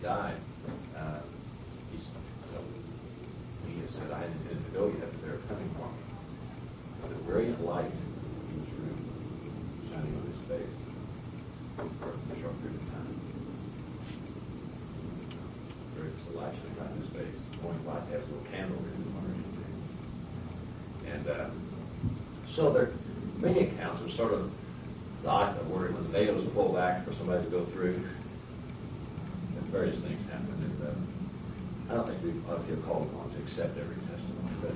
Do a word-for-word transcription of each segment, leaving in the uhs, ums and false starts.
died, uh, he's, you know, he had said, I hadn't intended to go yet, but they're coming for me. The brilliant light in his room shining on his face for a short period of time. There was a light shining on his face, going by, has a little candle in his corner. And uh, so there are many accounts of sort of the act of where when the veil is pulled back for somebody to go through, and various things happen. And uh, I don't think we ought to feel called upon to accept every testimony, but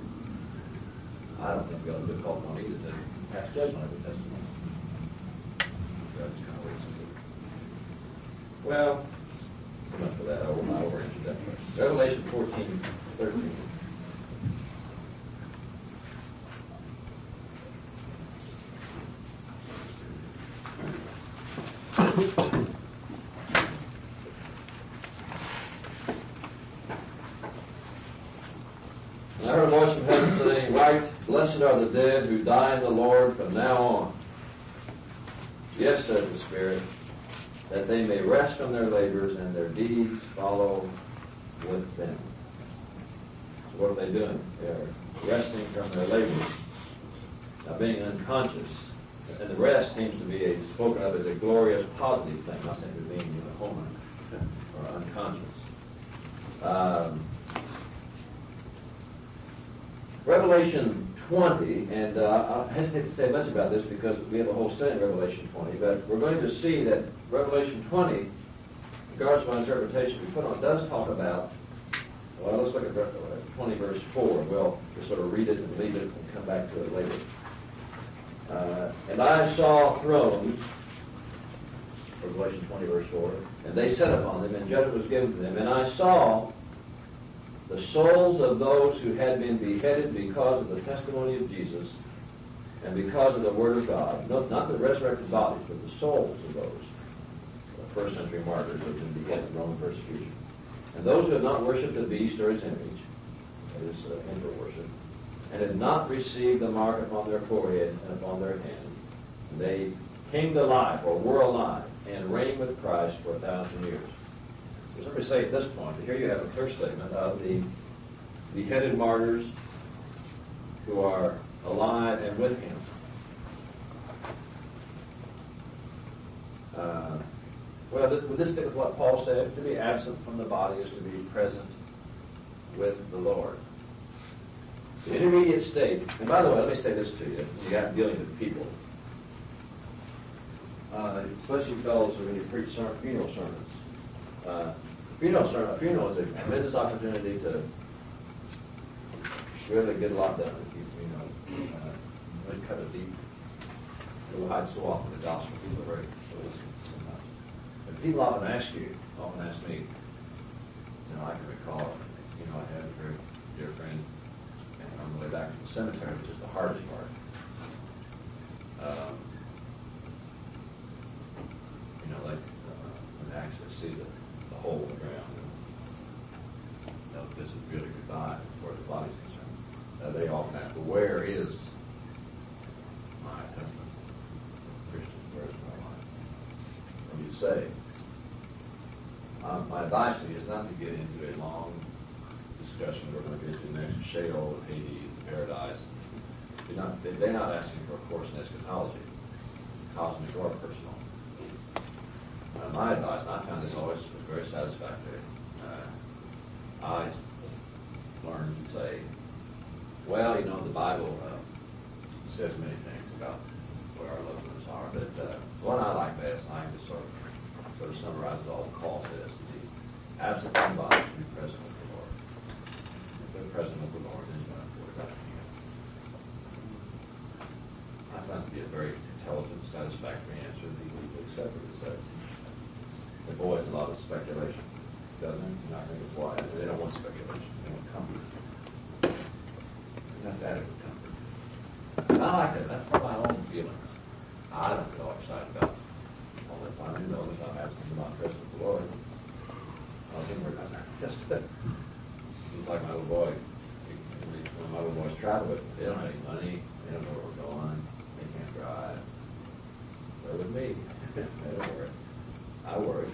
I don't think we ought to feel called upon either to pass judgment on every testimony. That's kind of ways to do it. Well, enough of that. I will not over-answer that question. Revelation fourteen, thirteen. And I heard a voice from heaven saying, Write, blessed are the dead who die in the Lord from now on. Yes, says the Spirit, that they may rest from their labors and their deeds follow with them. So what are they doing? They're resting from their labors. Now, being unconscious, and the rest seems to be a, spoken of as a glorious, positive thing, not simply being you know, home or unconscious. Um, Revelation twenty, and uh, I hesitate to say much about this because we have a whole study in Revelation twenty, but we're going to see that Revelation twenty, in regards to my interpretation we put on, does talk about, well, let's look at twenty verse four, and we'll just sort of read it and leave it and come back to it later. Uh, and I saw thrones, Revelation twenty verse four, and they sat upon them, and judgment was given to them. And I saw the souls of those who had been beheaded because of the testimony of Jesus and because of the Word of God. No, not the resurrected bodies, but the souls of those the first century martyrs who had been beheaded in Roman persecution. And those who had not worshipped the beast or his image, that is uh, emperor worship, and had not received the mark upon their forehead and upon their hand. And they came to life, or were alive, and reigned with Christ for a thousand years. So let me say at this point, that here you have a clear statement of the beheaded martyrs who are alive and with him. Uh, well, th- would this fit with what Paul said? To be absent from the body is to be present with the Lord. The intermediate state, and by the way, let me say this to you, you got dealing with people, uh, especially fellows when you preach ser- funeral sermons. Uh, funeral sermon, a funeral is a tremendous opportunity to really get a lot done. If you, you know, uh, really cut it deep. You'll hide so often the gospel. People are very and people often ask you, often ask me, you know, I can recall, you know, I had a very dear friend on the way back from the cemetery, which is the hardest part. Um, you know, like uh, when they actually see the, the hole in the ground, and, you know, this is really goodbye where the body's concerned. Uh, they often ask, well, where is my husband? Christian, where is my wife? What do you say? Um, my advice to you is not to get into a long discussion. We're going to get to next Sheol, Hades, Paradise. They're not, they're not asking for a course in eschatology, cosmic or personal. Uh, my advice, and I found this always was very satisfactory. Uh, I learned to say, well, you know, the Bible uh, says many things about where our loved ones are, but uh, one I like best, I can just sort of, sort of summarize all that Paul says, to be absent from the body, to be present with the Lord. If they're present with the Lord, then you're going to worry about anything else. I find it to be a very intelligent, satisfactory answer that you will accept what it says. It avoids a lot of speculation, doesn't it? And I think it's why they don't want speculation. They want comfort. And that's adequate comfort. And I like that. That's part of my own feelings. I don't get all excited about all the time. You know that I'm absent from my presence with the Lord. I was inward about that. Just it's like my little boy. When my little boys travel with me, they don't have any money. They don't know where we're going. They can't drive. They're with me. They don't worry. I worry.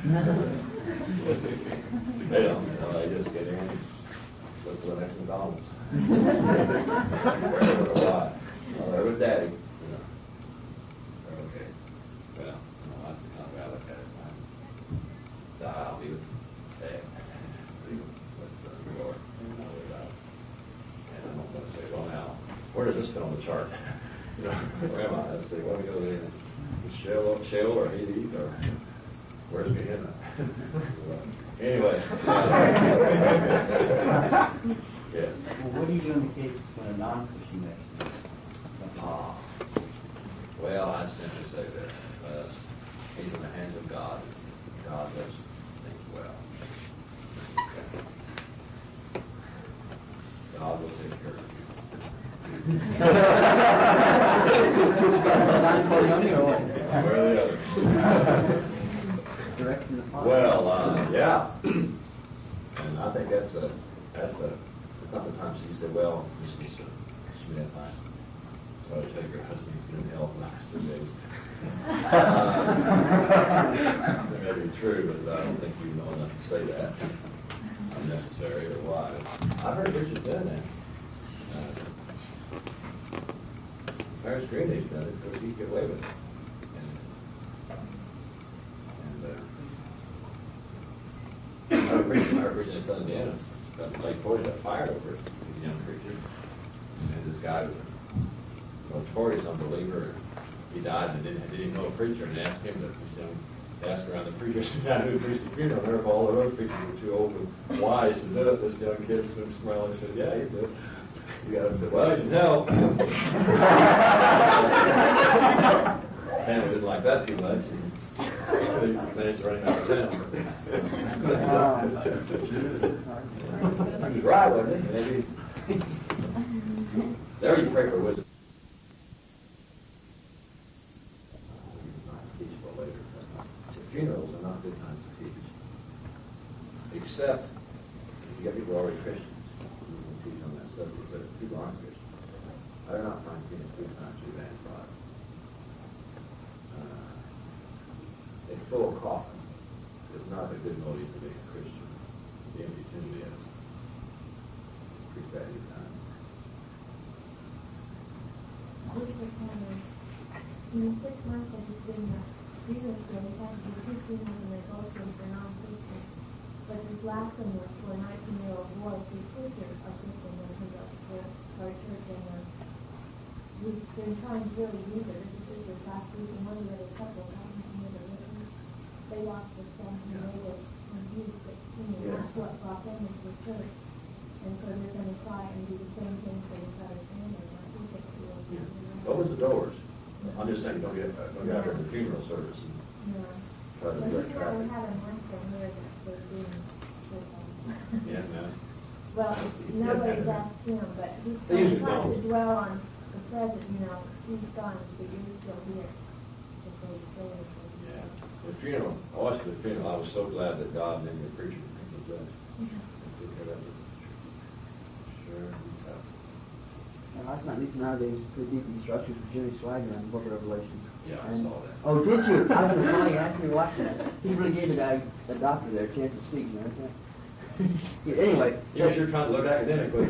They don't, you know, they just get in, look for the next McDonald's. Where would I buy? Well, there was Daddy, you know. Okay. Well, no, that's not the way I look at it. I, I'll leave it. Hey, leave it with the door. And I'm not going to say, well, now, where does this fit on the chart? You know, where am I? Let's see, what do we go in? Shale, shale or Hades or where's Gehenna? Anyway. Yes. Well, what do you do in the case when a non-Christian makes Ah. Well, I simply say that uh, he's in the hands of God. God does things well. Okay. God will take care of you. Where are the others? Well, uh, yeah. And I think that's a, that's a, sometimes you say, well, Missus Smith, I try to take your husband in health last three days. Uh, that may be true, but I don't think you know enough to say that. Unnecessary or wise. I've heard Richard done that. Uh, Paris Greenay's done it because he get away with it. And, uh, our preacher, our preacher in Southern Indiana, got Lake Forest, got fired over it. He's a young preacher. And this guy was a notorious unbeliever. He died and didn't, didn't know a preacher, and asked him to, you know, ask around the preachers who preached the funeral. Never all the other preachers were too old and wise to do it. This young kid was smiling and said, yeah, he did. You got to say, well, I can help. Family didn't like that too much. He managed to run him out of town. He was right, wasn't he? Maybe. There you pray for wisdom. Funerals are not good times to teach. Except if you get people already Christians. You can teach on that subject, but if people aren't Christians, I do not find funerals good times to evangelize. Uh, a full coffin is not a good motive to be a Christian. The empty tomb is. Pretty bad time. In the six months that he's been there, Jesus said he had to be two funerals and they both were for non-Christians. But this last one was for a nineteen-year-old boy whose sister, a Christian, when he got to our church, and uh, we've been trying to really use it. His sister last week, and one of the other couple got him to the living. They lost their son and made it when he was sixteen, and that's what brought them into the church. And so they're going to try and do the same thing for his other family. I think it's real. Close the doors. I'm just saying, don't get, don't get out there at the funeral service and No. try to Well, direct he's never traffic. had a monster here that they're doing with Yeah, no. Well, nobody's asked him, but he's They usually trying to don't. dwell on the present, you know, he's gone, but you're still here. If they stay with him. Yeah. The funeral, I watched the funeral. I was so glad that God made me a preacher and the judge. Took care of that. Sure, he's tough. And last night, Lisa and I gave pretty deep instructions for Jimmy Swagger on the Book of Revelation. Yeah, I And- saw that. Oh, did you? I was going to ask me to watch that. He really gave the guy, the doctor there, a chance to speak, you know. Yeah, anyway. You were sure trying to look academically.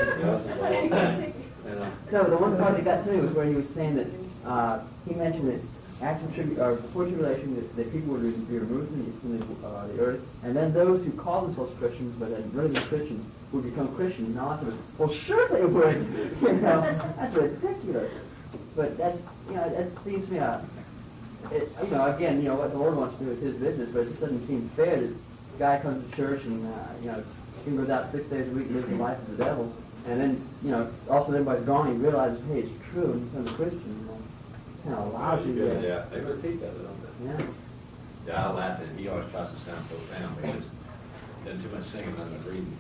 And, uh, No, the one part that got to me was where he was saying that uh, he mentioned that after tribu- or before tribulation, that, that people would be removed from the, from the, uh, the earth, and then those who call themselves Christians but had really been Christians would become Christians. And I said, well, sure they would. You know, that's ridiculous. But that's, you know, that seems to me, uh, it, you know, again, you know, what the Lord wants to do is His business, but it just doesn't seem fair that a guy comes to church and, uh, you know, he goes out six days a week and lives the life of the devil, and then, you know, also everybody's gone and he realizes, hey, it's true, and he becomes a Christian. You know, kind of lousy. yeah, yeah. They would teach that, don't they? Yeah. Yeah, I laugh at he always tries to sound profound because he does too much singing, not enough reading.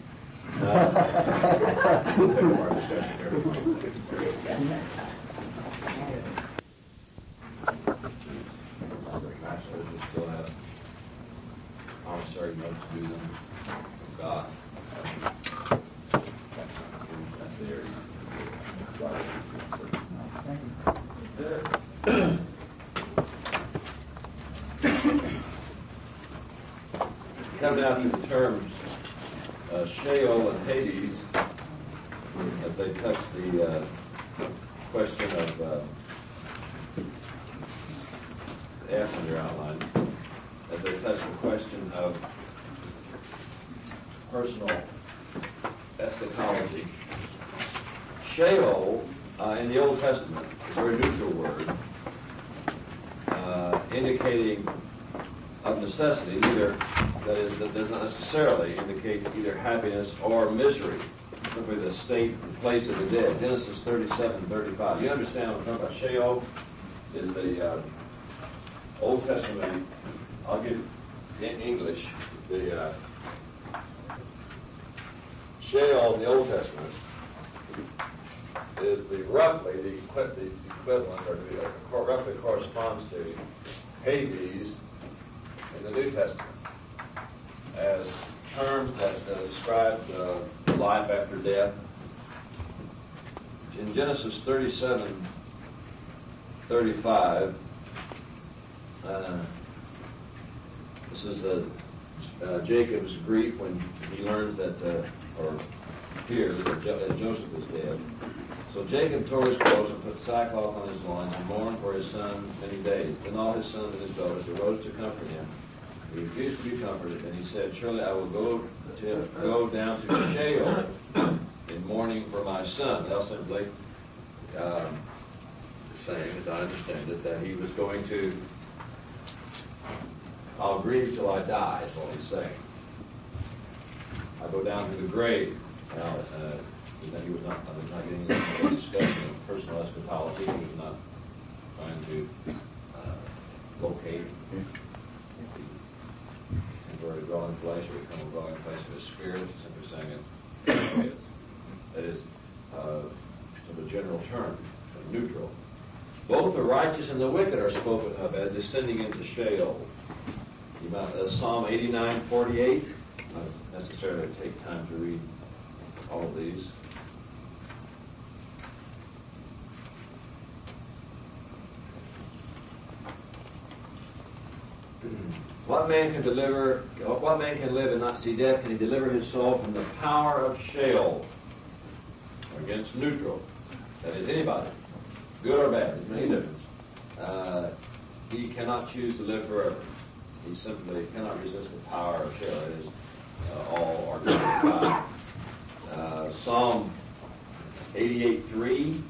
Uh, more discussion here. Bachelor's, we still have promissory notes to do them. God. That's the area. come down to the terms uh, Sheol and Hades, as they touch the uh, question of uh, F in your outline, as they touch the question of personal eschatology. Sheol uh, in the Old Testament is a very neutral word, uh, indicating of necessity either, that is, that does not necessarily indicate either happiness or misery, simply the state and place of the dead. Genesis thirty-seven, thirty-five. You understand what I'm talking about? Sheol is the uh, Old Testament. I'll give in English the uh, Sheol in the Old Testament is the roughly the, equi- the equivalent, or the, uh, roughly corresponds to Hades in the New Testament as terms that uh, describe uh, life after death. In Genesis thirty-seven, thirty-five, uh, this is uh, uh, Jacob's grief when he learns that, uh, or hears that, jo- that Joseph is dead. So Jacob tore his clothes and put sackcloth on his loins and mourned for his son many days. Then all his sons and his daughters arose to comfort him. He refused to be comforted, and he said, "Surely I will go to go down to Sheol in mourning for my son." They'll simply um, saying, as I understand it, that he was going to, "I'll grieve till I die," is what he's saying. "I'll go down to the grave." Now, uh, that he was not, I was not getting into a discussion of personal eschatology. He was not trying to uh, locate temporary dwelling place or become a dwelling place of his spirit. Simply saying it. That is uh, sort of a general term, sort of neutral. Both the righteous and the wicked are spoken of as descending into Sheol. You might, uh, Psalm eighty-nine, forty-eight. Not necessarily take time to read all of these. What man can deliver, what man can live and not see death? Can he deliver his soul from the power of Sheol? Against neutral. That is anybody, good or bad, there's many differences. Uh, he cannot choose to live forever. He simply cannot resist the power of Sheol. It is uh, all or God. Uh, Psalm eighty-eight, three.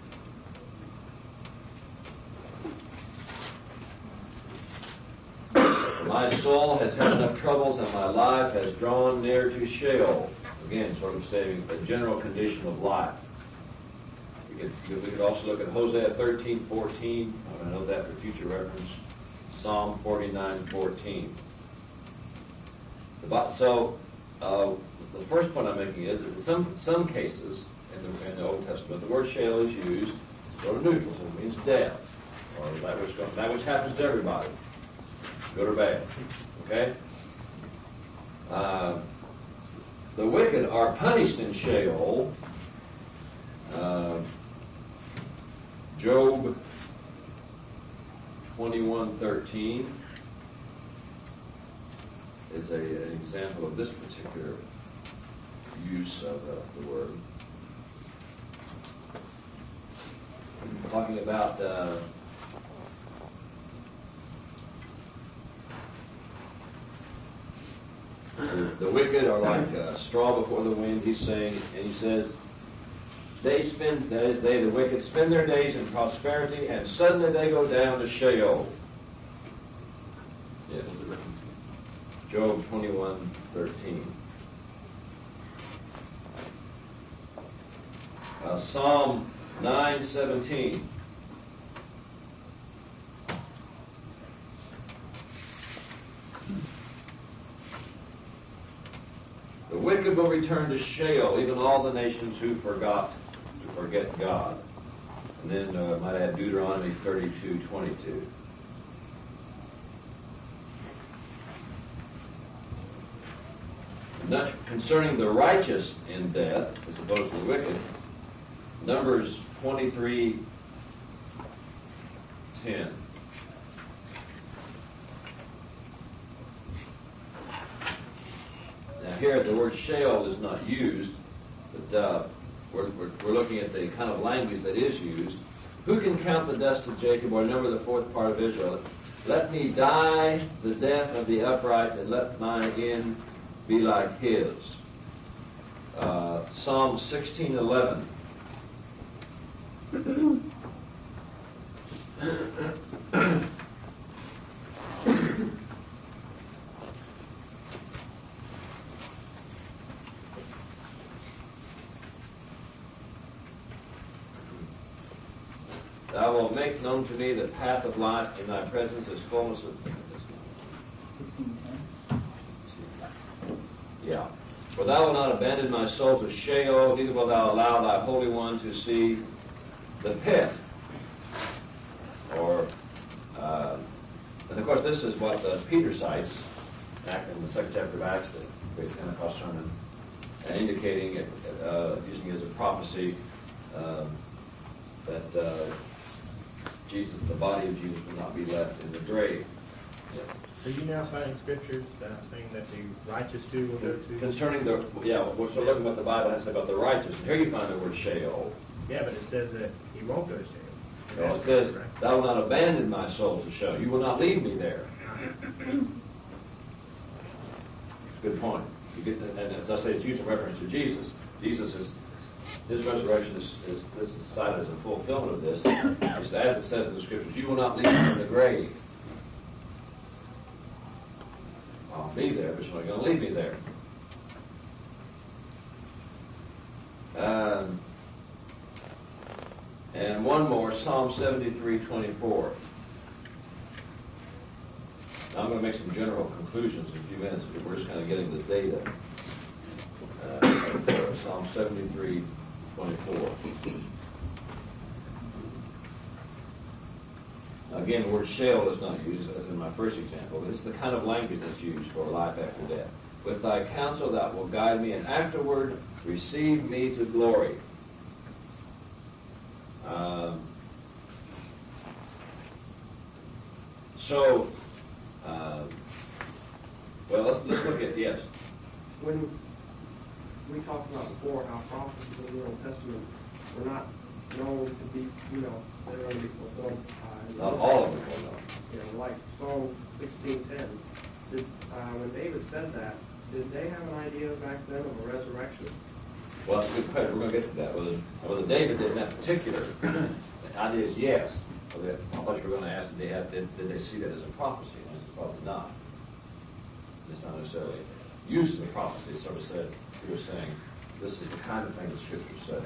My soul has had enough troubles, and my life has drawn near to Sheol. Again, sort of stating a general condition of life. We could, we could also look at Hosea thirteen, fourteen. I'm going to note that for future reference. Psalm forty-nine, fourteen. So, uh, the first point I'm making is that in some, some cases in the, in the Old Testament, the word Sheol is used sort of neutral, so it means death, or that which, that which happens to everybody. Good or bad, okay? Uh, the wicked are punished in Sheol. Uh, Job twenty-one, thirteen is a, an example of this particular use of uh, the word. I'm talking about uh, The, the wicked are like uh, straw before the wind, he's saying, and he says, they spend, that is, they, the wicked, spend their days in prosperity, and suddenly they go down to Sheol. Yes. Job twenty-one, thirteen. Uh, Psalm nine, seventeen. The wicked will return to Sheol, even all the nations who forgot to forget God. And then uh, I might add Deuteronomy thirty-two, twenty-two. Not concerning the righteous in death, as opposed to the wicked, Numbers twenty-three, ten. here the word Sheol is not used, but uh, we're, we're, we're looking at the kind of language that is used. Who can count the dust of Jacob or number the fourth part of Israel? Let me die the death of the upright, and let mine end be like his. Uh, Psalm sixteen eleven. Thou wilt make known to me the path of life. In thy presence is fullness of... Sixteen ten? Yeah. For thou wilt not abandon my soul to Sheol, neither wilt thou allow thy Holy One to see the pit. Or, uh, and of course this is what uh, Peter cites back in the second chapter of Acts, the great Pentecost sermon, and indicating it, uh, using it as a prophecy um, that uh, Jesus, the body of Jesus, will not be left in the grave. Yeah. Are you now citing scriptures that are saying that the righteous too will go to? Concerning the, yeah, we're so looking at what the Bible has to say about the righteous. And here you find the word Sheol. Yeah, but it says that he won't go to Sheol. So it says, thou wilt not abandon my soul to Sheol. You will not leave me there. Good point. You get that, and as I say, it's used in reference to Jesus. Jesus is, his resurrection is, is this is cited as a fulfillment of this. It's as it says in the scriptures, you will not leave me in the grave. I'll be there, but you're not going to leave me there. Um, and one more, Psalm seventy-three twenty-four. Now I'm going to make some general conclusions in a few minutes, but we're just kind of getting the data. Uh, Psalm seventy-three twenty-four. Again, the word Sheol is not used as in my first example. This is the kind of language that's used for life after death. With thy counsel that will guide me, and afterward receive me to glory. Um, so, uh, well, let's, let's look at, yes. When we talked about before how prophecies in the Old Testament were not known to be, you know, they're going to be fulfilled. Uh, Not all of them will know. You know, like Psalm sixteen ten. Did, uh, when David said that, did they have an idea back then of a resurrection? Well, that's a good question. We're going to get to that. Whether, whether David did in that particular, the idea is yes. Whether, I thought you were going to ask, did they, have, did, did they see that as a prophecy? And it's probably not. It's not necessarily used as a prophecy. It sort of said, he was saying, this is the kind of thing the Scriptures say.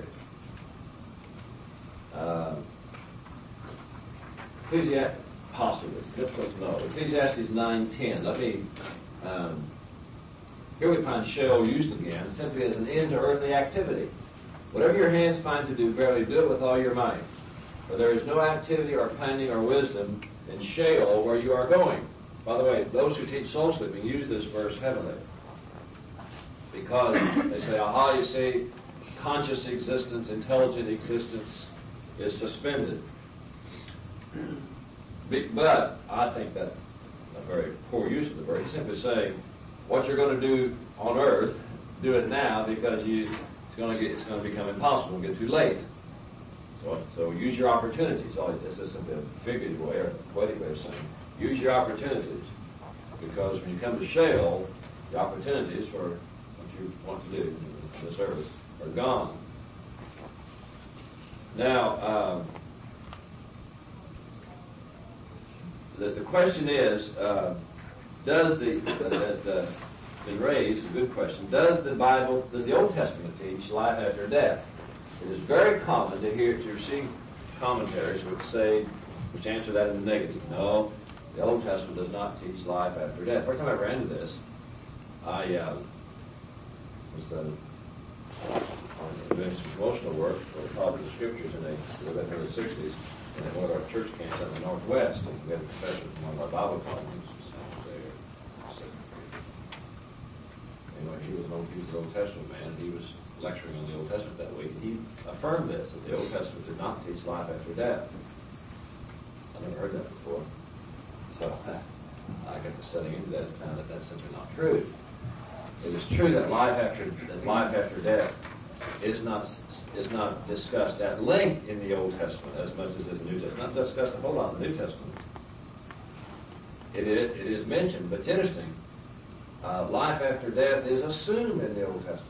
Uh, Ecclesiastes, possibly, it's difficult to know. Ecclesiastes nine ten. Let me, um, here we find Sheol used again simply as an end to earthly activity. Whatever your hands find to do, verily do it with all your might. For there is no activity or planning or wisdom in Sheol where you are going. By the way, those who teach soul sleeping use this verse heavily. Because they say, aha, you see, conscious existence, intelligent existence is suspended. But I think that's a very poor use of the verse. It's simply saying, what you're going to do on earth, do it now because you, it's going to get, it's going to become impossible. It'll get too late. So, so use your opportunities. Oh, this is simply a figurative way or a poetic way of saying, use your opportunities. Because when you come to Sheol, the opportunities for what you want to do in this earth are gone. Now, um, the, the question is, uh, does the, that uh, been raised, a good question, does the Bible, does the Old Testament teach life after death? It is very common to hear, to see commentaries which say, which answer that in the negative. No, the Old Testament does not teach life after death. First time I ever ran into this, I uh, was uh, doing some promotional work for the College of the Scriptures in the, in the sixties, and at one of our church camps up in the Northwest, and we had a professor from one of our Bible colleges. Anyway, he was an Old, he was an Old Testament man, and he was lecturing on the Old Testament that week, and he affirmed this, that the Old Testament did not teach life after death. I never heard that before. So I got to studying into that and found that that's simply not true. It is true that life after that life after death is not is not discussed at length in the Old Testament as much as in the New Testament. Not discussed a whole lot in the New Testament. It is, it is mentioned, but it's interesting. Uh, life after death is assumed in the Old Testament.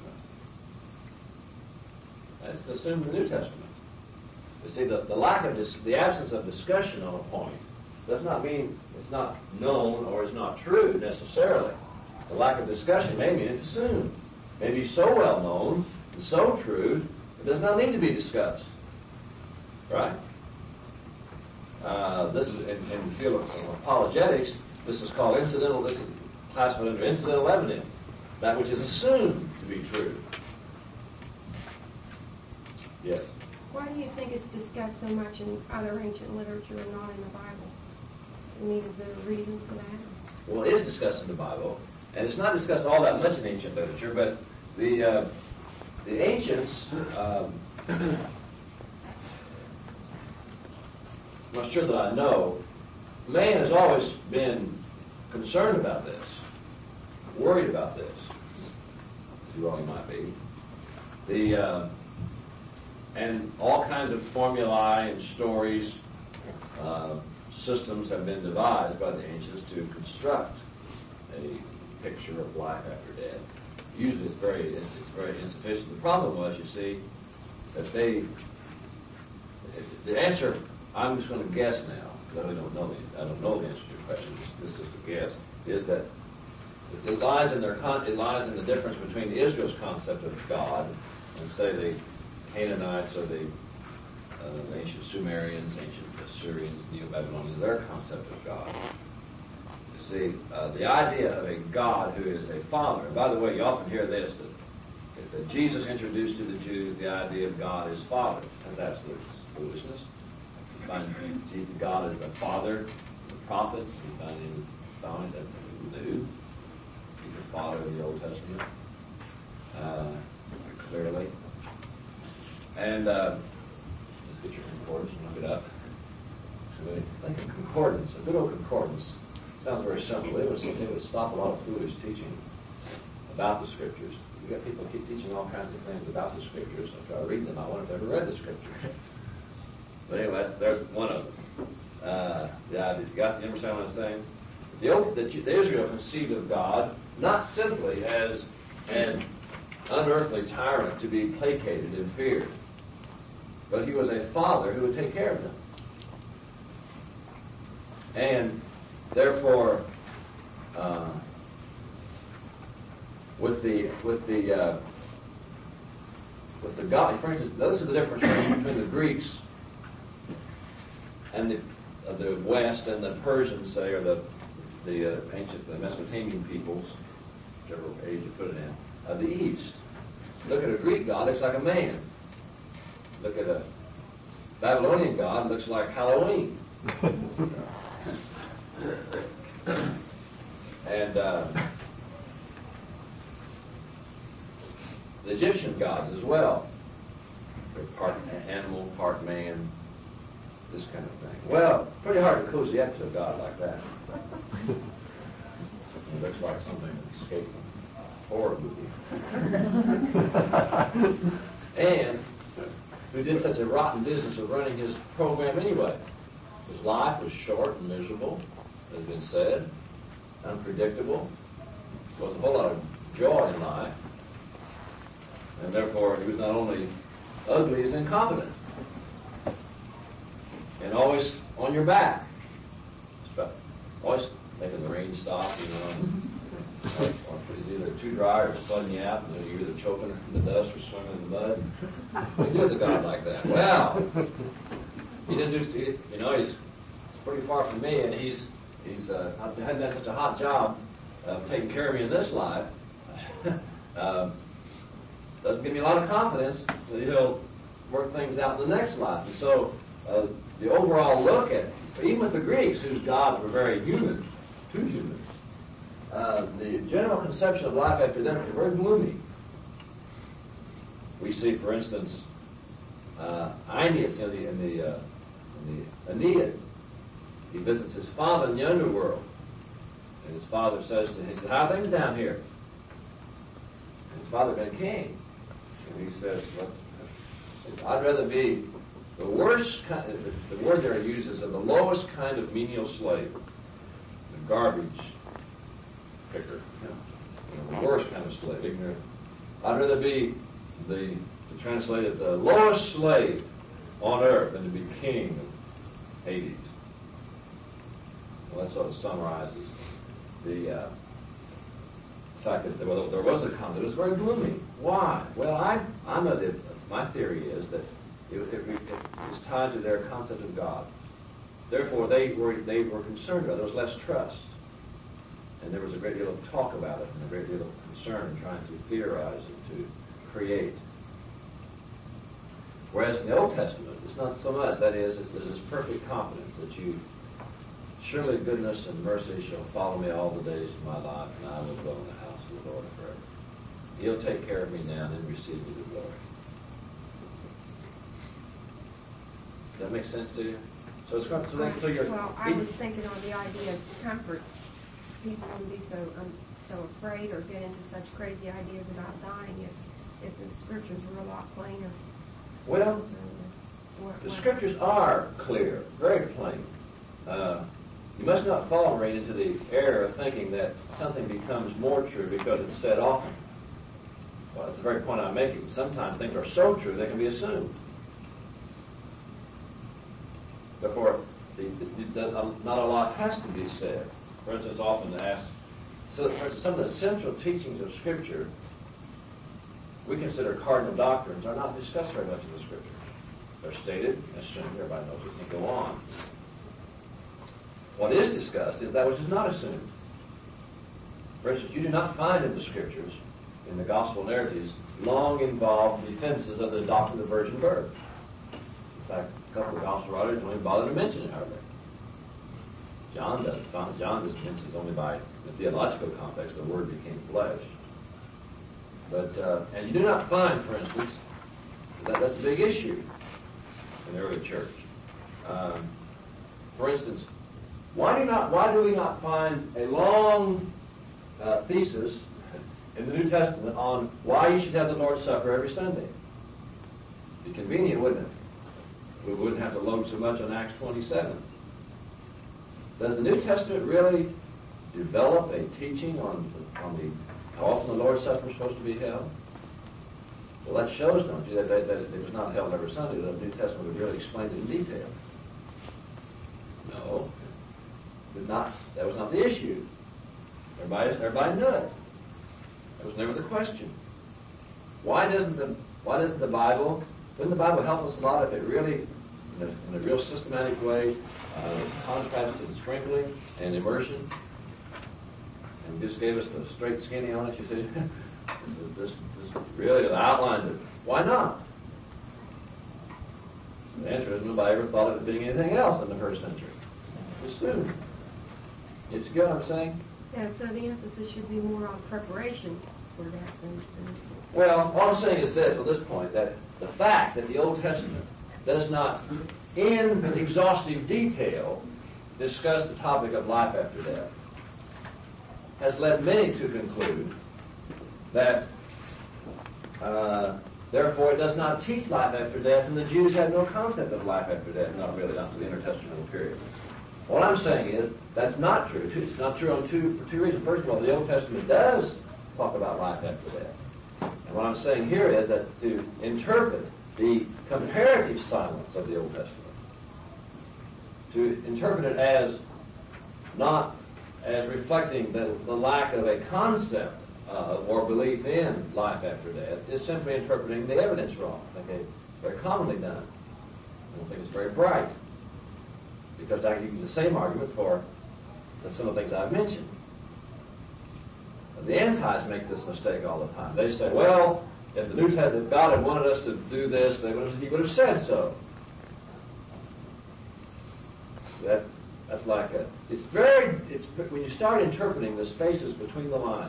That's assumed in the New Testament. You see, the, the lack of dis- the absence of discussion on a point does not mean it's not known or is not true necessarily. The lack of discussion may mean it's assumed. Maybe so well known and so true, it does not need to be discussed. Right? Uh, this is in, in the field of apologetics. This is called incidental. This is classified under incidental evidence, that which is assumed to be true. Yes. Why do you think it's discussed so much in other ancient literature and not in the Bible? I mean, is there a reason for that? Well, it is discussed in the Bible, and it's not discussed all that much in ancient literature, but the uh, the ancients, um, I'm not sure that I know, man has always been concerned about this, worried about this, as you all might be. The uh, and all kinds of formulae and stories, uh, systems have been devised by the ancients to construct a picture of life after death. Usually it's very it's, it's very insufficient. The problem was, you see, that they the answer. I'm just going to guess now, because I really don't know the I don't know the answer to your question. This is just a guess. Is that it lies in their con- it lies in the difference between Israel's concept of God and, say, the Canaanites or the, uh, the ancient Sumerians, ancient Assyrians, Neo-Babylonians, their concept of God. You see, uh, the idea of a God who is a father. And by the way, you often hear this, that, that Jesus introduced to the Jews the idea of God as father. That's absolute foolishness. You find God as the father of the prophets. You find him found that who knew. He's the father of the Old Testament. Uh, clearly. And uh, let's get your concordance and look it up. So I think a concordance, a good old concordance, sounds very simple. It would, it would stop a lot of foolish teaching about the Scriptures. You got people keep teaching all kinds of things about the Scriptures. I try reading them. I wonder if they've ever read the Scriptures. But anyway, that's, there's one of them. Uh, the idea. You got you understand what I'm saying? The, old, the, the Israel conceived of God not simply as an unearthly tyrant to be placated and feared, but he was a father who would take care of them. And therefore, uh, with the with the uh, with the God, for instance, those are the difference between the Greeks and the uh, the West and the Persians, say, or the the uh, ancient the Mesopotamian peoples, whichever age you put it in, of the East. Look at a Greek god, looks like a man. Look at a Babylonian god, looks like Halloween. And uh, the Egyptian gods as well. They're part animal, part man, this kind of thing. Well, pretty hard to cozy up to a god like that. It looks like something that escaped from a horror movie. And who did such a rotten business of running his program anyway. His life was short and miserable, as has been said, unpredictable. There wasn't a whole lot of joy in life. And therefore, he was not only ugly, he was incompetent. And always on your back. Always making the rain stop, you know. Or, or it's either too dry or it's flooding you out, and you're either choking in the dust or swimming in the mud. He did a God like that. Well, he didn't do, you know, he's, he's pretty far from me, and he's he's uh, hadn't done such a hot job of taking care of me in this life. uh, doesn't give me a lot of confidence that he'll work things out in the next life. And so uh, the overall look at, even with the Greeks, whose gods were very human, too human, Uh, the general conception of life after death is very gloomy. We see, for instance, uh, Aeneas in the, in the, uh, in the Aeneid. He visits his father in the underworld. And his father says to him, "How are things down here?" his father had been king. And he says, well, I'd rather be the worst kind of, the, the word there uses of the lowest kind of menial slave, the garbage picker, you know, you know, the worst kind of slave, ignorant. I'd rather be the, to translate it, the lowest slave on earth than to be king of Hades. Well, that sort of summarizes the uh, fact that well, there was a concept. It was very gloomy. Why? Well, I, I'm a, my theory is that it, it, it is tied to their concept of God. Therefore, they were they were concerned about it. There was less trust, and there was a great deal of talk about it, and a great deal of concern in trying to theorize and to create. Whereas in the Old Testament, it's not so much. That is, it's, there's this perfect confidence that you, surely goodness and mercy shall follow me all the days of my life, and I will dwell in the house of the Lord forever. He'll take care of me now and then receive me to glory. Does that make sense to you? So it's going to so, so you're, well, I was thinking on the idea of comfort. People wouldn't be so um, so afraid or get into such crazy ideas about dying if, if the scriptures were a lot plainer. Well, So, or- the or- scriptures are clear, very plain. Uh, you must not fall, Maureen, into the error of thinking that something becomes more true because it's said often. Well, that's the very point I'm making. Sometimes things are so true they can be assumed. Therefore, the, the, the, not a lot has to be said. For instance, often asked, so for instance, some of the central teachings of Scripture we consider cardinal doctrines are not discussed very much in the Scriptures. They're stated, assumed, everybody knows it, and go on. What is discussed is that which is not assumed. For instance, you do not find in the Scriptures, in the gospel narratives, long involved defenses of the doctrine of the virgin birth. In fact, a couple of gospel writers don't even bother to mention it hardly. John doesn't. John just mentions only by the theological context the Word became flesh. But uh, and you do not find, for instance, that that's a big issue in the early church. Um, for instance, why do not why do we not find a long uh, thesis in the New Testament on why you should have the Lord's Supper every Sunday? It'd be convenient, wouldn't it? We wouldn't have to load so much on Acts twenty-seven. Does the New Testament really develop a teaching on on the how often the Lord's Supper is supposed to be held? Well, that shows, don't you, that, that, that it was not held every Sunday. The New Testament would really explain it in detail. No, it did not. That was not the issue. Everybody, everybody knew it. That was never the question. Why doesn't the Why doesn't the Bible? Wouldn't the Bible help us a lot if it really, in a, in a real systematic way, uh, contrasted sprinkling and immersion, and just gave us the straight skinny on it? You see, this, this really outlined it. Why not? The answer is nobody ever thought of it being anything else in the first century. It's soon. It's good, I'm saying. Yeah, so the emphasis should be more on preparation for that than, than Well, all I'm saying is this, at this point, that the fact that the Old Testament does not, in exhaustive detail, discuss the topic of life after death, has led many to conclude that, uh, therefore, it does not teach life after death, and the Jews had no concept of life after death, not really, not to the intertestamental period. What I'm saying is, that's not true. It's not true on two, for two reasons. First of all, the Old Testament does talk about life after death. And what I'm saying here is that to interpret the comparative silence of the Old Testament, to interpret it as not as reflecting the, the lack of a concept uh, or belief in life after death, is simply interpreting the evidence wrong. I think it's very commonly done. I don't think it's very bright, because I can use the same argument for some of the things I've mentioned. The antis make this mistake all the time. They say, well, if the New Testament, if God had wanted us to do this, they would have, he would have said so. That, that's like a, it's very, it's, when you start interpreting the spaces between the lines,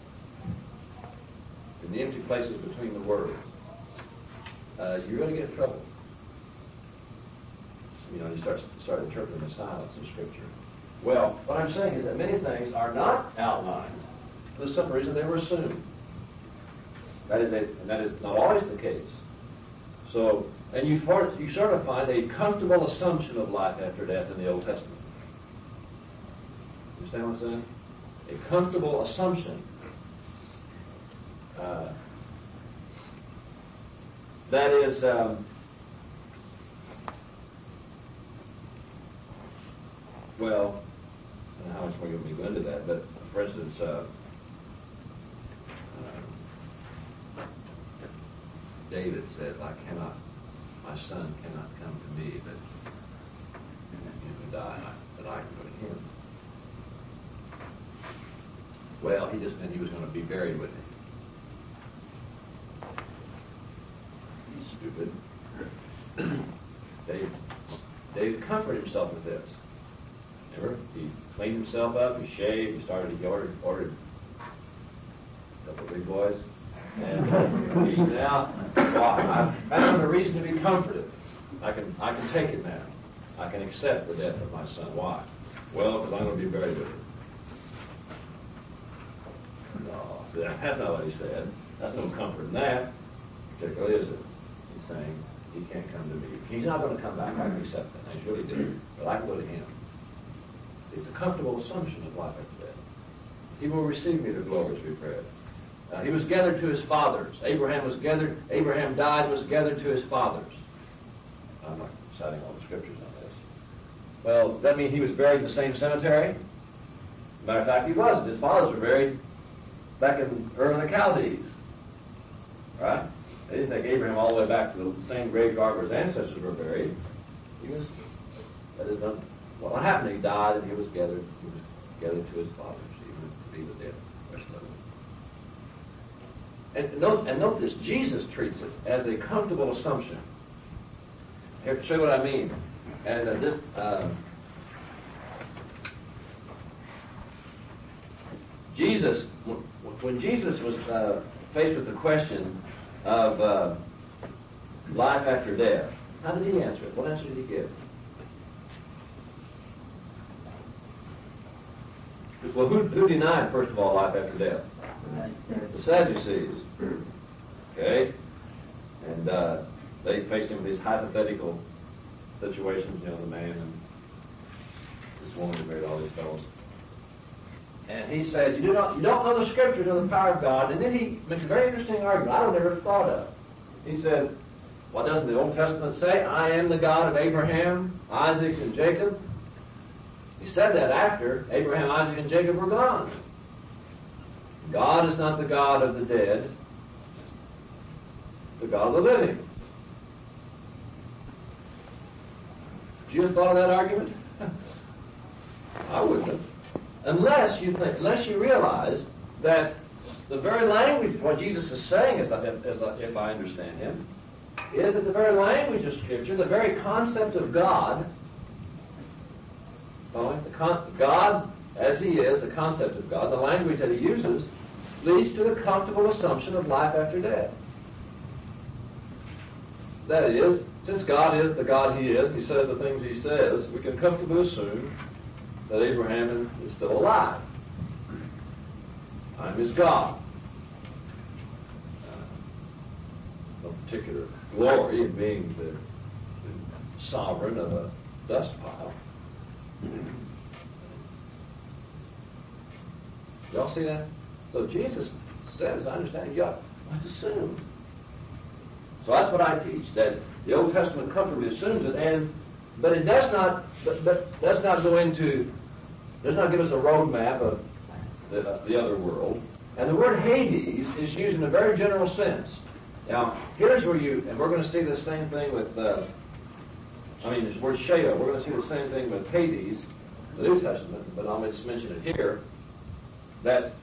and the empty places between the words, uh, you're going to get in trouble. You know, you start, start interpreting the silence of Scripture. Well, what I'm saying is that many things are not outlined for the simple reason they were assumed. That is a, and that is not always the case. So, and you, for, you sort of find a comfortable assumption of life after death in the Old Testament. You understand what I'm saying? A comfortable assumption. Uh, that is, um, well, I don't know how much more you want me to go into that, but for instance, uh, uh, David said, I cannot, my son cannot come to me, but you can die, and I, that I can go to him. Well, he just meant he was going to be buried with him. He's stupid. David, David comforted himself with this. Remember? He cleaned himself up, he shaved, he started, he ordered, ordered a couple of big boys. And uh, he's now, well, I've found a reason to be comforted. I can, I can take it now. I can accept the death of my son. Why? Well, because I'm going to be buried with him. No, see, that's not what he said. That's no comfort in that, particularly, is it? He's saying, he can't come to me. He's not going to come back. I can accept that. He's really did. But I can go to him. It's a comfortable assumption of life after death. He will receive me to glory, as we read. Uh, he was gathered to his fathers. Abraham was gathered. Abraham died and was gathered to his fathers. I'm not citing all the scriptures on this. Well, does that mean he was buried in the same cemetery? Matter of fact, he wasn't. His fathers were buried back in Ur of the Chaldees. Right? They didn't take Abraham all the way back to the same graveyard where his ancestors were buried. He was, that is, um, well, what happened? He died and he was gathered, he was gathered to his fathers, even to be the dead. And note, and note this, Jesus treats it as a comfortable assumption. Here, to show you what I mean. And uh, this, uh, Jesus, when Jesus was uh, faced with the question of uh, life after death, how did he answer it? What answer did he give? Well, who, who denied, first of all, life after death? The Sadducees. Okay? And uh, they faced him with these hypothetical situations, you know, the man and this woman who married all these fellows. And he said, you do not, you don't know the scriptures or the power of God. And then he makes a very interesting argument I don't ever thought of. He said, what doesn't the Old Testament say? I am the God of Abraham, Isaac, and Jacob. He said that after Abraham, Isaac, and Jacob were gone. God is not the God of the dead, the God of the living. Did you have thought of that argument? I wouldn't have. Unless you think, unless you realize that the very language, what Jesus is saying, as I, as I, if I understand him, is that the very language of Scripture, the very concept of God, the con- God as he is, the concept of God, the language that he uses, leads to the comfortable assumption of life after death. That is, since God is the God he is, he says the things he says, we can comfortably assume that Abraham is still alive. I'm his God. Uh, no particular glory in being the, the sovereign of a dust pile. Y'all see that? So Jesus says, I understand, you ought to assume. So that's what I teach, that the Old Testament comfortably assumes it, and but it does not, but, but does not go into, does not give us a roadmap of the, uh, the other world. And the word Hades is used in a very general sense. Now, here's where you, and we're going to see the same thing with, uh, I mean, this word Sheol, we're going to see the same thing with Hades, the New Testament, but I'll just mention it here, that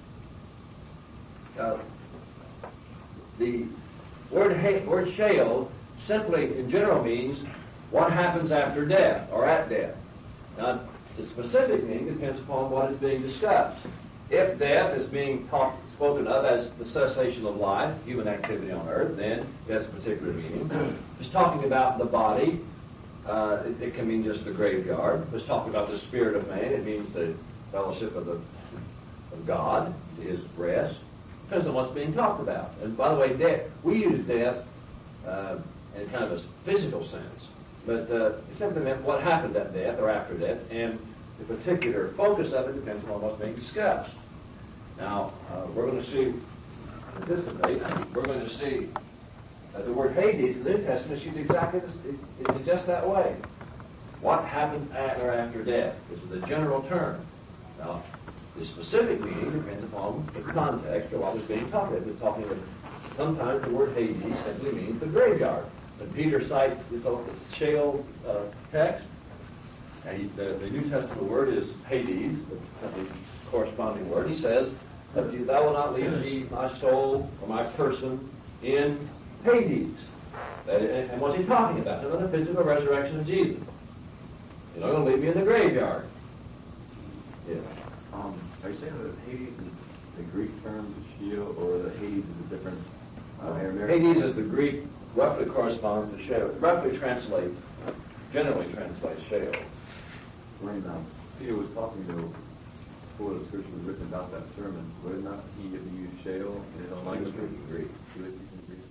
uh, the word, ha- word Sheol simply, in general, means what happens after death, or at death. Now, the specific meaning depends upon what is being discussed. If death is being talk, spoken of as the cessation of life, human activity on earth, then it has a particular meaning. If it's talking about the body, uh, it, it can mean just the graveyard. If it's talking about the spirit of man, it means the fellowship of the of God, his rest. Depends on what's being talked about. And by the way, death, we use death uh, in kind of a physical sense, but uh, it simply meant what happened at death or after death, and the particular focus of it depends on what's being discussed. Now, uh, we're going to see, anticipate, we're going to see uh, the word Hades in the New Testament is used exactly this, it, it's just that way. What happens at or after death? This is a general term. Now, the specific meaning depends upon the context of what was being talked about. We're talking about, sometimes the word Hades simply means the graveyard. When Peter cites this Sheol uh, text, and he, the, the New Testament word is Hades, the, the corresponding word. He says, "Thou will not leave me, my soul, or my person in Hades." Uh, and, and what's he talking about? About the physical resurrection of Jesus. You're not going to leave me in the graveyard. Yeah. Um, are you saying that Hades is the Greek term to Sheol, or that Hades is a different uh, Aramaic? Hades is the Greek, roughly corresponds to Sheol. Roughly translates, generally translates Sheol. When um, Peter was talking to, before the scripture was written about that sermon, would not he have used Sheol in his own language? He was speaking Greek. He was speaking Greek.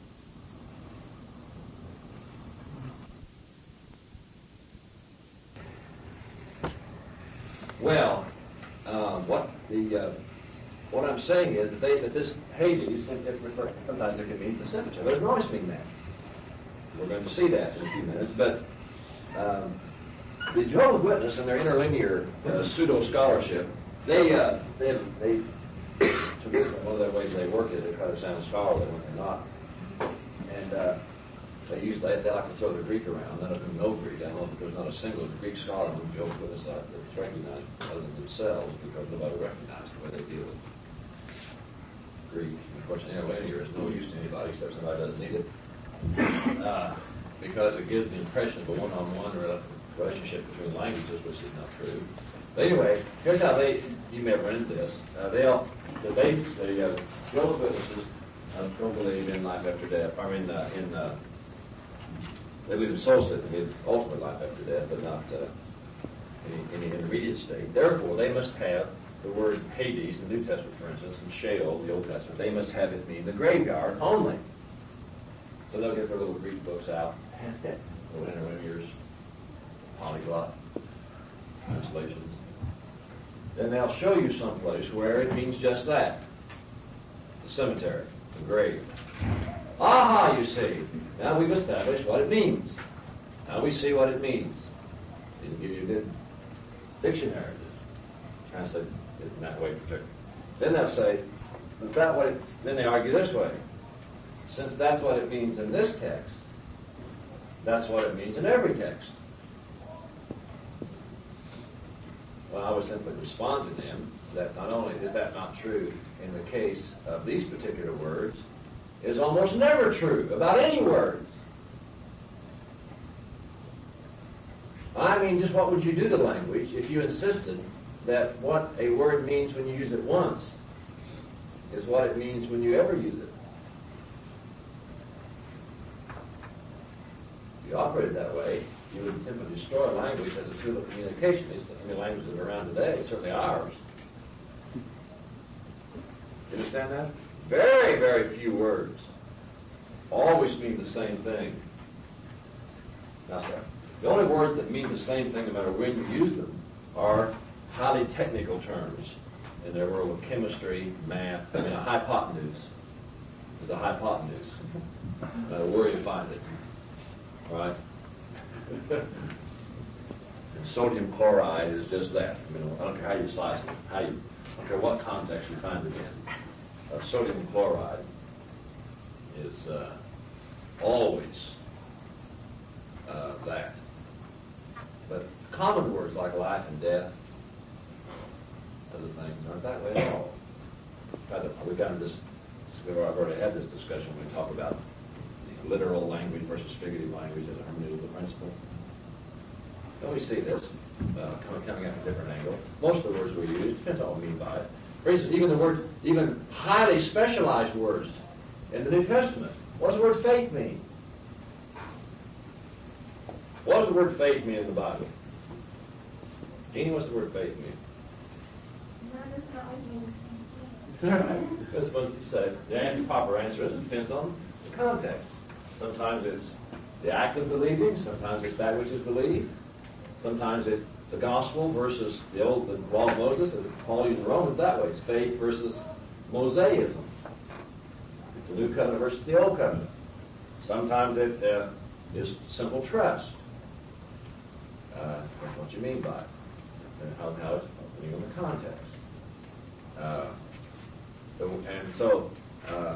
Well, um, what the uh, what I'm saying is that, they, that this Hades, it refer, sometimes it can mean the cemetery. It doesn't always mean that. We're going to see that in a few minutes. But um, the Jehovah's Witness and their interlinear uh, pseudo scholarship, they uh, they they one of their ways they work is they try to sound scholarly when they're not, and uh, they use they, they like to throw the Greek around. None of them know Greek. I don't know if there's not a single Greek scholar who Jehovah's Witness uh, that's recognized other than themselves, because nobody recognizes the way they deal with Greek. Of course, interlinear is no use to anybody except somebody doesn't need it, uh, because it gives the impression of a one-on-one relationship between languages, which is not true. But anyway, here's how they, you may have run into this. Uh, they'll, they, the uh, Jehovah's Witnesses uh, don't believe in life after death. I mean, uh, in, uh, they believe in soul sleep, they believe ultimate life after death, but not uh, any, any intermediate state. Therefore, they must have the word Hades in the New Testament, for instance, and Sheol, the Old Testament. They must have it mean the graveyard only. So they'll get their little Greek books out, little interlinears, polyglot translations. Then they'll show you someplace where it means just that. The cemetery, the grave. Aha, you see. Now we've established what it means. Now we see what it means. Didn't give you a good dictionary to translate it in that way particularly. Then they'll say, is that what it, then they argue this way. Since that's what it means in this text, that's what it means in every text. Well, I would simply respond to them that not only is that not true in the case of these particular words, it is almost never true about any words. I mean, just what would you do to language if you insisted that what a word means when you use it once is what it means when you ever use it? If you operated that way, you would simply destroy language as a tool of communication. It's the only languages that are around today, certainly ours. You understand that? Very, very few words always mean the same thing. Now, sir, the only words that mean the same thing no matter when you use them are highly technical terms in their world of chemistry, math. I mean, a hypotenuse is a hypotenuse. No matter where you find it. Right? And sodium chloride is just that. I mean, I don't care how you slice it, how you, I don't care what context you find it in. Uh, sodium chloride is uh, always uh, that. But common words like life and death, other things, aren't that way at all. We've gotten this, we've already had this discussion when we talk about literal language versus figurative language as a hermeneutical principle. Don't we see this uh, coming, coming at a different angle? Most of the words we use depends on what we mean by it. For instance, even the word, even highly specialized words in the New Testament. What does the word faith mean? What does the word faith mean in the Bible? Jeannie, what's the word faith mean? That's what you say. The answer, proper answer is, it depends on the context. Sometimes it's the act of believing, sometimes it's that which is believed, sometimes it's the gospel versus the old the law of Moses, as Paul used in Romans that way. It's faith versus Mosaism. It's the new covenant versus the old covenant. Sometimes it uh, is simple trust. Uh, that's what you mean by it. And how, how it's depending on the context. Uh, so, and so, uh,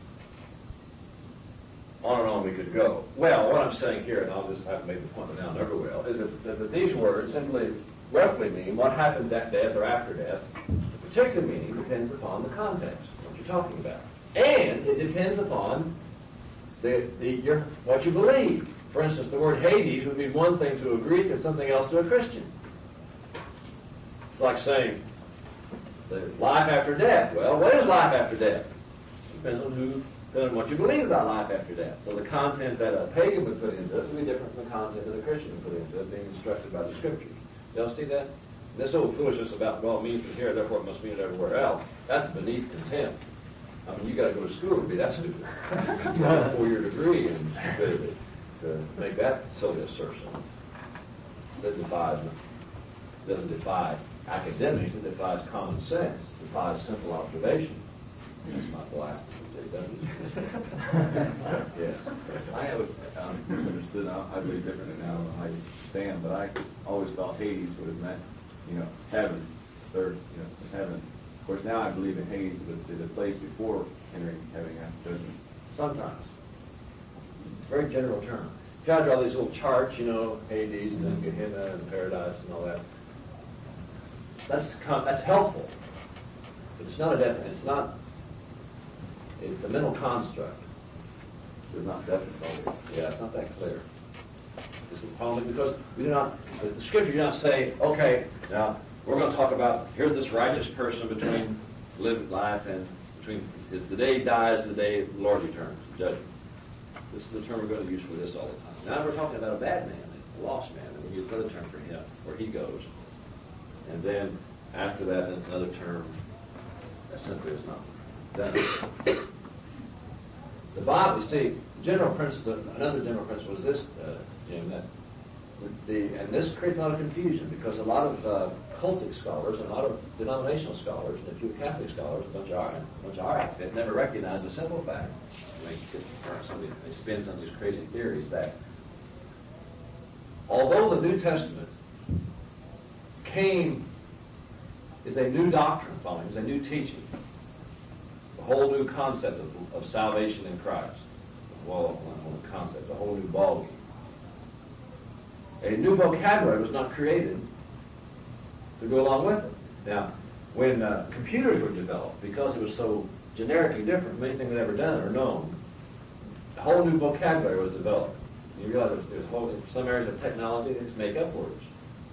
on and on we could go. Well, what I'm saying here, and I'll just have to make the point down never will, is that, that, that these words simply roughly mean what happened at death or after death. The particular meaning depends upon the context, what you're talking about. And it depends upon the, the, your, what you believe. For instance, the word Hades would mean one thing to a Greek and something else to a Christian. It's like saying, the life after death. Well, what is life after death? It depends on who, depends on what you believe about life after death. So the content that a pagan would put into it would be different from the content that a Christian would put into it, being instructed by the Scriptures. Y'all see that? This old foolishness about, well, it means it here, therefore it must mean it everywhere else. That's beneath contempt. I mean, you got to go to school to be that stupid. You have a four-year degree and to, to make that silly assertion. That defies, doesn't defy academics, it defies common sense, it defies simple observation. That's my blast. Yes. I have um, understood, I, I believe differently now, I don't know how you stand, but I always thought Hades would have meant, you know, heaven, third, you know, heaven. Of course, now I believe in Hades is a place before entering heaven after judgment. Sometimes. It's a very general term. You got to draw these little charts, you know, Hades and then Gehenna and Paradise and all that. That's that's helpful, but it's not a definite. It's not. It's a mental construct. It's not definite always. Yeah, it's not that clear. This is the problem because we do not. The, the Scripture do not say, okay, now we're going to talk about here's this righteous person between living life and between the day he dies and the day the Lord returns, judgment. This is the term we're going to use for this all the time. Now we're talking about a bad man, a lost man, and we use another term for him, where he goes. And then after that, then it's another term that simply is not done. The Bible, you see, general principle, another general principle is this, uh, Jim, that the, and this creates a lot of confusion because a lot of uh, cultic scholars and a lot of denominational scholars and a few Catholic scholars, a bunch of our, a bunch of our have never recognized a simple fact. They, they spin some of these crazy theories that although the New Testament came, is a new doctrine following, is a new teaching, a whole new concept of, of salvation in Christ. Well, not a whole concept, a whole new ballgame. A new vocabulary was not created to go along with it. Now, when uh, computers were developed, because it was so generically different from anything they'd ever done or known, a whole new vocabulary was developed. You realize there's, there's whole, in some areas of technology that just make up words.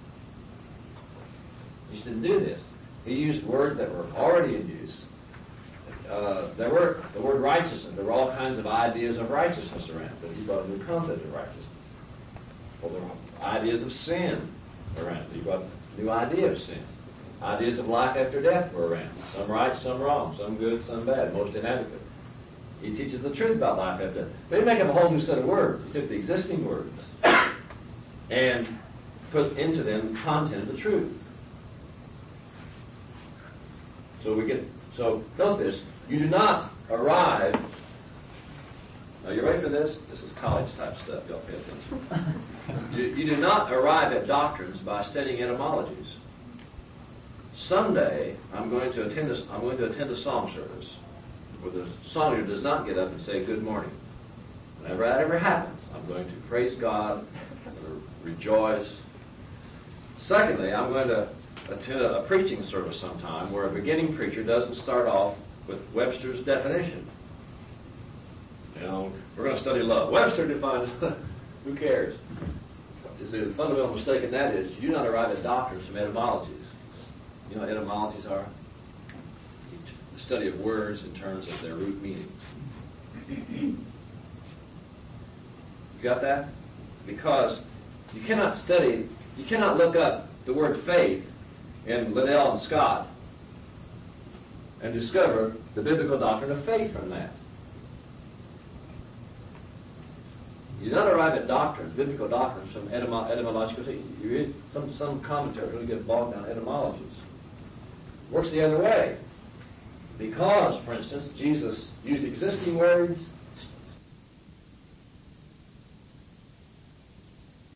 He just didn't do this. He used words that were already in use. Uh, there were the word righteousness. There were all kinds of ideas of righteousness around, but he brought a new concept of righteousness. Well, there were ideas of sin around. He brought a new idea of sin. Ideas of life after death were around. Some right, some wrong, some good, some bad, most inadequate. He teaches the truth about life after death. But he didn't make up a whole new set of words. He took the existing words and put into them the content of the truth. So we get, so note this, you do not arrive, now you ready for this? This is college type stuff, y'all pay attention. you, you do not arrive at doctrines by studying etymologies. Someday, I'm going to attend a, I'm going to attend a psalm service where the psalm leader does not get up and say good morning. Whenever that ever happens, I'm going to praise God, I'm going to rejoice. Secondly, I'm going to attend a, a preaching service sometime where a beginning preacher doesn't start off with Webster's definition. You know, we're going to study love. Webster defines who cares? Is the fundamental mistake in that is you do not arrive at doctrines from etymologies. You know what etymologies are? The study of words in terms of their root meanings. You got that? Because you cannot study, you cannot look up the word faith in Liddell and Scott and discover the biblical doctrine of faith from that. You don't arrive at doctrines, biblical doctrines, from etymo- etymological. You read some some commentaries really get bogged down in etymologies. Works the other way, because, for instance, Jesus used existing words